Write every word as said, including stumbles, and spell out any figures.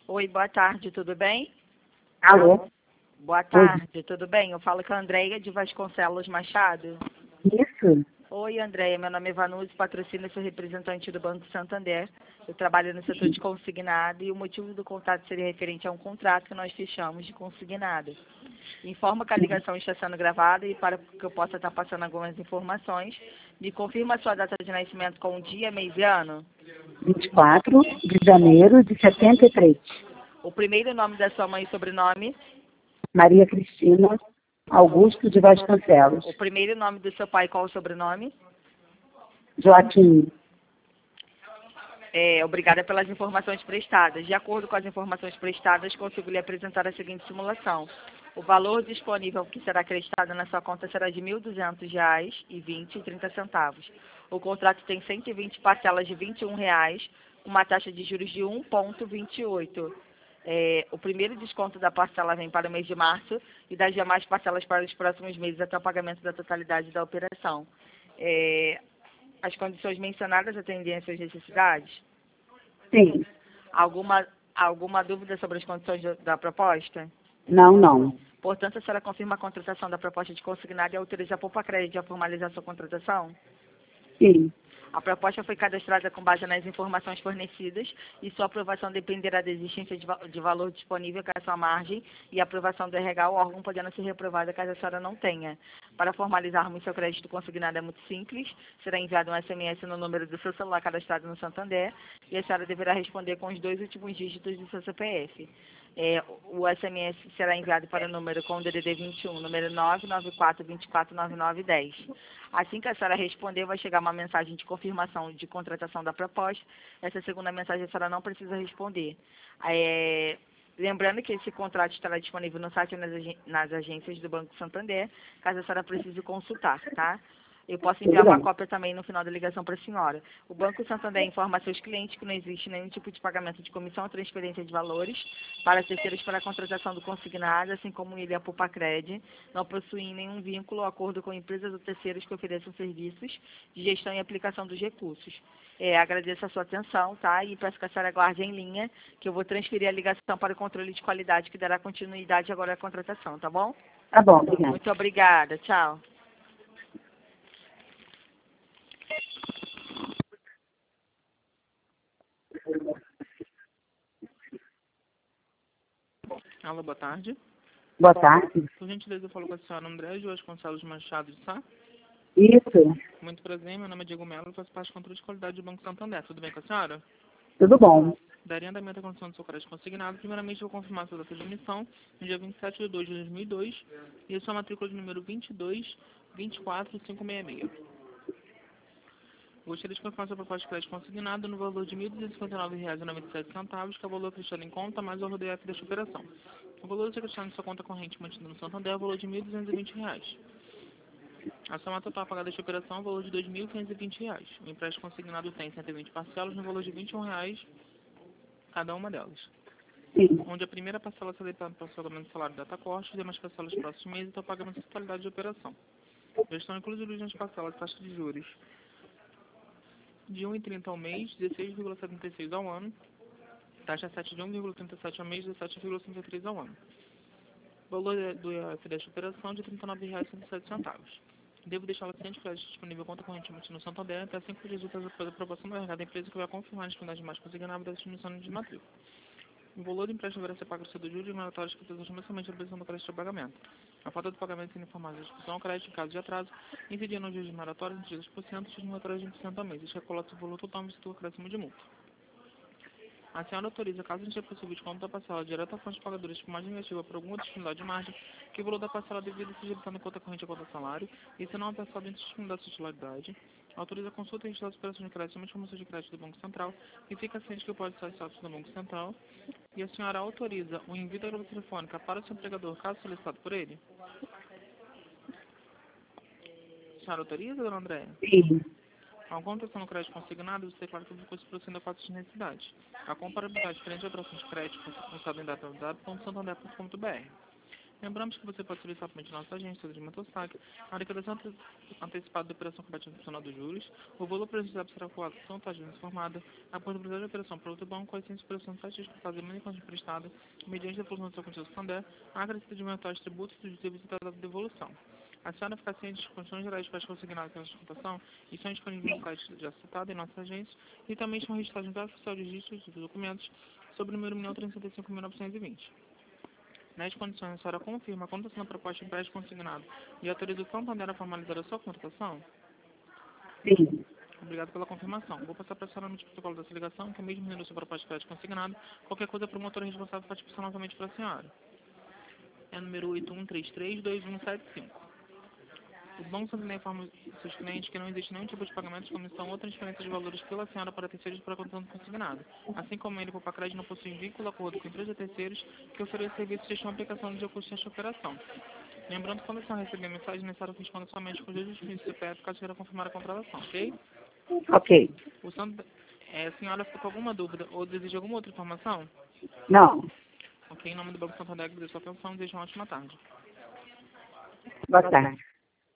Oi, boa tarde, tudo bem? Alô? Boa Oi. tarde, tudo bem? Eu falo com a Andréia de Vasconcelos Machado. Isso? Oi, Andréia, meu nome é Vanucci, patrocínio, sou representante do Banco Santander. Eu trabalho no setor de consignado e o motivo do contato seria referente a um contrato que nós fechamos de consignado. Informo que a ligação está sendo gravada e para que eu possa estar passando algumas informações, me confirma a sua data de nascimento com o dia, mês e ano? vinte e quatro de janeiro de setenta e três. O primeiro nome da sua mãe e sobrenome? Maria Cristina Augusto de Vasconcelos. O primeiro nome do seu pai, qual o sobrenome? Joaquim. É, obrigada pelas informações prestadas. De acordo com as informações prestadas, consigo lhe apresentar a seguinte simulação. O valor disponível que será acreditado na sua conta será de mil e duzentos reais e vinte e trinta centavos. O contrato tem cento e vinte parcelas de vinte e um reais, uma taxa de juros de um vírgula vinte e oito. É, o primeiro desconto da parcela vem para o mês de março e das demais parcelas para os próximos meses até o pagamento da totalidade da operação. É, as condições mencionadas atendem às suas necessidades? Sim. Alguma, alguma dúvida sobre as condições do, da proposta? Não, não. Portanto, a senhora confirma a contratação da proposta de consignado e autoriza a Poupa Crédito a formalizar sua contratação? Sim. A proposta foi cadastrada com base nas informações fornecidas e sua aprovação dependerá da existência de, va de valor disponível caso a sua margem e a aprovação do R H, o órgão podendo ser reprovada caso a senhora não tenha. Para formalizarmos seu crédito consignado é muito simples, será enviado um S M S no número do seu celular cadastrado no Santander e a senhora deverá responder com os dois últimos dígitos do seu C P F. É, o S M S será enviado para o número com o D D D vinte e um, número nove nove quatro, dois quatro nove nove um zero. Assim que a senhora responder, vai chegar uma mensagem de confirmação de contratação da proposta. Essa segunda mensagem a senhora não precisa responder. É, lembrando que esse contrato estará disponível no site e nas, ag nas agências do Banco Santander, caso a senhora precise consultar, tá? Eu posso enviar uma cópia também no final da ligação para a senhora. O Banco Santander informa a seus clientes que não existe nenhum tipo de pagamento de comissão ou transferência de valores para terceiros para a contratação do consignado, assim como ele e a Poupa Crédito não possuem nenhum vínculo ou acordo com empresas ou terceiros que ofereçam serviços de gestão e aplicação dos recursos. É, agradeço a sua atenção, tá? E peço que a senhora aguarde em linha, que eu vou transferir a ligação para o controle de qualidade, que dará continuidade agora à contratação, tá bom? Tá bom, obrigada. Muito obrigada. Tchau. Alô, boa tarde. Boa tarde. Por gentileza, eu falo com a senhora André de Vasconcelos Machado, tá? Isso. Muito prazer, meu nome é Diego Melo, faço parte do controle de qualidade do Banco Santander. Tudo bem com a senhora? Tudo bom. Daria andamento à condição do seu crédito consignado. Primeiramente, eu vou confirmar a sua data de emissão, no dia vinte e sete de dois de dois mil e dois, e a sua matrícula de número vinte e dois, vinte e quatro, quinhentos e sessenta e seis. Gostaria de confirmar sua proposta de crédito consignado no valor de mil duzentos e cinquenta e nove reais e noventa e sete centavos, que é o valor acrescido em conta, mais o valor D F desta operação. O valor acrescido em sua conta corrente mantida no Santander é o valor de mil duzentos e vinte reais. A soma total pagada desta operação é o valor de dois mil quinhentos e vinte reais. O empréstimo consignado tem cento e vinte parcelas no valor de vinte e um reais cada uma delas. Sim. Onde a primeira parcela será deitada para o pagamento do salário data corte, as demais parcelas nos próximos meses até o pagamento da totalidade de operação. Já estão incluídos nas parcelas taxa de juros de um vírgula trinta ao mês, dezesseis vírgula setenta e seis ao ano, taxa sete de um vírgula trinta e sete ao mês, dezessete vírgula trinta e três ao ano. O valor do I F desta operação é de trinta e nove reais e setenta e sete centavos. Devo deixar o ciente de crédito disponível conta correntemente no Santander até cinco dias após a aprovação do R H da empresa, que vai confirmar a disponibilidade de mais consignável da destinação de matrícula. O valor do empréstimo deverá ser pago ao cedo de juros e mandatórios que precisam mensalmente a realização do crédito de pagamento. A falta do pagamento sendo informada da discussão ao crédito em caso de atraso, incidindo nos dias de moratória de dez por cento e os moratórios de vinte por cento ao mês. Isso calcula o valor total do acréscimo de multa. A senhora autoriza, caso não seja possível desconto da parcela direta à fonte de pagadores por margem negativa por alguma disponibilidade de margem, que o valor da parcela devida seja debitado em conta corrente ou conta salário, e se não é parcela dentro da disponibilidade de titularidade. Autoriza a consulta e registro das operações de crédito somente informações de crédito do Banco Central e fica ciente que pode ser status do Banco Central. E a senhora autoriza o envio da grava telefônica para o seu empregador, caso solicitado por ele? A senhora autoriza, dona Andréia? Sim. Ao contratação no crédito consignado, você declara que o recurso procede a fatos de necessidade. A comparabilidade frente à operação de crédito constado em data ponto santander ponto com ponto br. Lembramos que você pode solicitar somente nossa agência, atendimento ao saque, a arrecadação ante- antecipada da operação coberta adicional dos juros, o valor prejuízo será calculado com taxa informada, a possibilidade de operação para outro banco, a licença de operação de taxas dispensadas e conta emprestada, mediante a devolução do seu contínuo Santander, a acrescida de mentais tributos dos devidos e da devolução. A senhora fica ciente de condições gerais de prática consignadas pela exportação e são disponíveis no site já citado em nossa agência e também estão registrados no Diário Oficial de Registros dos Documentos sob o número mil trezentos e sessenta e cinco mil novecentos e vinte. Nas condições, a senhora confirma a condição da proposta de empréstimo consignado e autoriza o Santander a formalizar a sua contratação? Sim. Obrigado pela confirmação. Vou passar para a senhora no protocolo dessa ligação, que mesmo tendo a sua proposta de empréstimo consignado, qualquer coisa, o promotor responsável pode passar novamente para a senhora. É número oito um três três dois um sete cinco. O Banco Santander informa seus clientes que não existe nenhum tipo de pagamento de comissão ou transferência de valores pela senhora para terceiros para a condição consignada. Assim como ele, por Pacred, não possui vínculo acordo com empresa de terceiros que oferece serviços de gestão e aplicação de recursos desta operação. Lembrando que quando a senhora receber a mensagem, é necessário que responda somente com os dois dígitos do C P F caso queira confirmar a contratação, ok? Ok. O Santander, é, a senhora ficou com alguma dúvida ou deseja alguma outra informação? Não. Ok, em nome do Banco Santander, agradeço a sua atenção e desejo uma ótima tarde. Boa tarde.